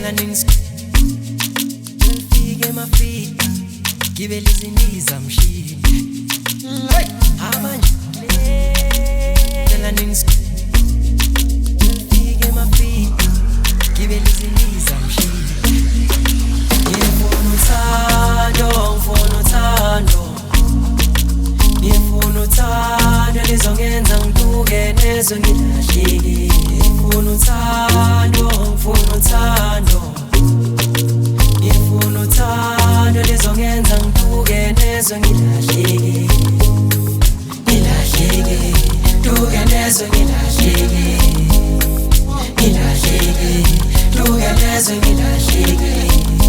ngicela nifike emafika gibele izindiza mshini amanje ngicela nifike emafika gibele izindiza mshini ngifuna uthando lizongenza ngituke nezwe ngilahlekile ngifuna uthando lizongenza ngituke nezwe ngilahlekile nduke nezwe ngilahlekile nduke nezwe ngilahlekile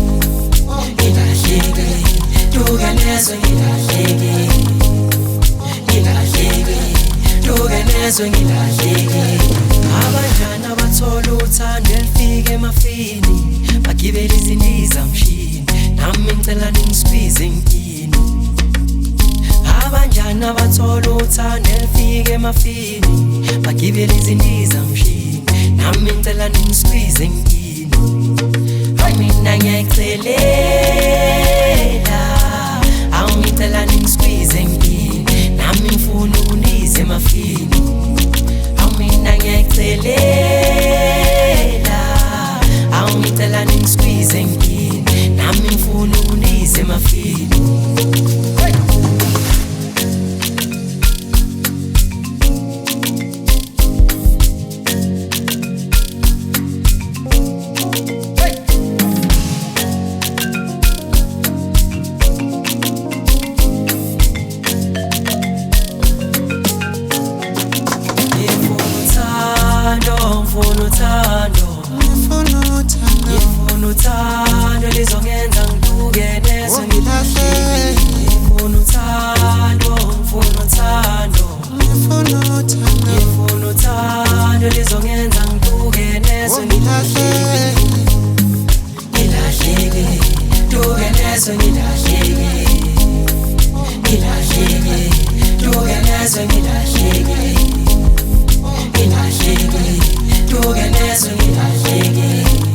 nduke nezwe ngilahlekile nduke nezwe ngilahlekile abadala bathola uthando elifika emafini bagibela izindiza mshini nami ngicela ningisqueeze enkini abanjani abathola uthando elifika emafini bagibela izindiza mshini nami ngicela ningisqueeze enkini mina ngiyayicelela ngicela ningisqueeze enkini nami ngifuna ukuniza emafini mina ngiyayicelela ngicela ningisqueeze enkini nami ngifuna ukuniza emafini ngifuna uthando lizongenza ngituke nezwe ngilahlekile ngifuna uthando lizongenza ngituke nezwe ngilahlekile nduke nezwe ngilahlekile nduke nezwe ngilahlekile nduke nezwe ngilahlekile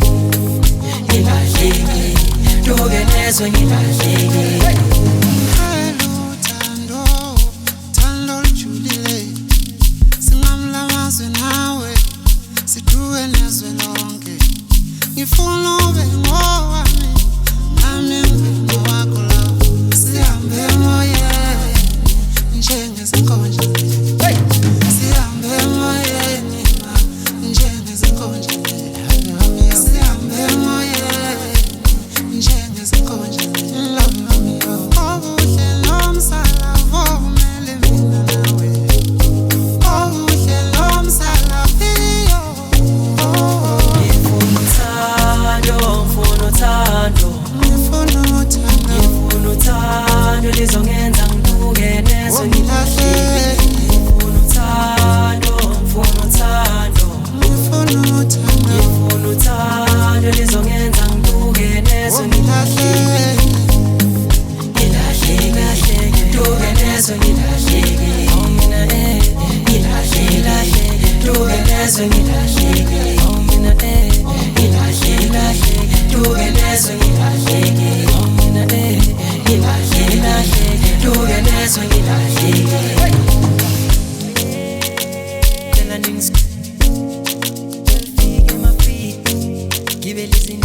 nduke nezwe ngilahlekile Thando lujulile singamla amazwe nawe siduke nezwe lonke ngifuna ube ngowami nami ngibe ngowakho la sihambe emoyeni njengezinkonja sihambe emoyeni njengezinkonja sihambe emoyeni njengezinkonja obuhle nomsala vumele mina nawe obuhle nomsala iyo ngifuna uthando lizongenza ngituke nezwe ngilahlekile ngifuna uthando lizongenza ngituke nezwe ngilahlekile nduke nezwe ngilahlekile mina nduke nezwe ngilahlekile mina nduke nezwe ngilahlekile mina nduke nezwe ngilahlekile ngicela nifike emafika gibele